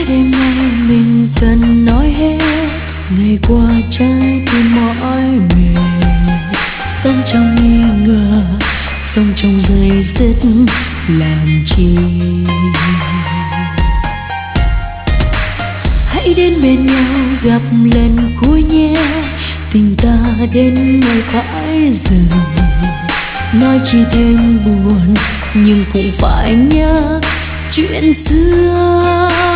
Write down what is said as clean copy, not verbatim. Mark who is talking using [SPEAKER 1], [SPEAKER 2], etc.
[SPEAKER 1] đêm nay mình cần nói hết, ngày qua trái tim mỏi mệt, sống trong nghi ngờ, sống trong giây dứt làm chi. Hãy đến bên nhau gặp lần cuối nhé, tình ta đến ngày phải dừng. Nói chi thêm buồn nhưng cũng phải nhớ chuyện xưa.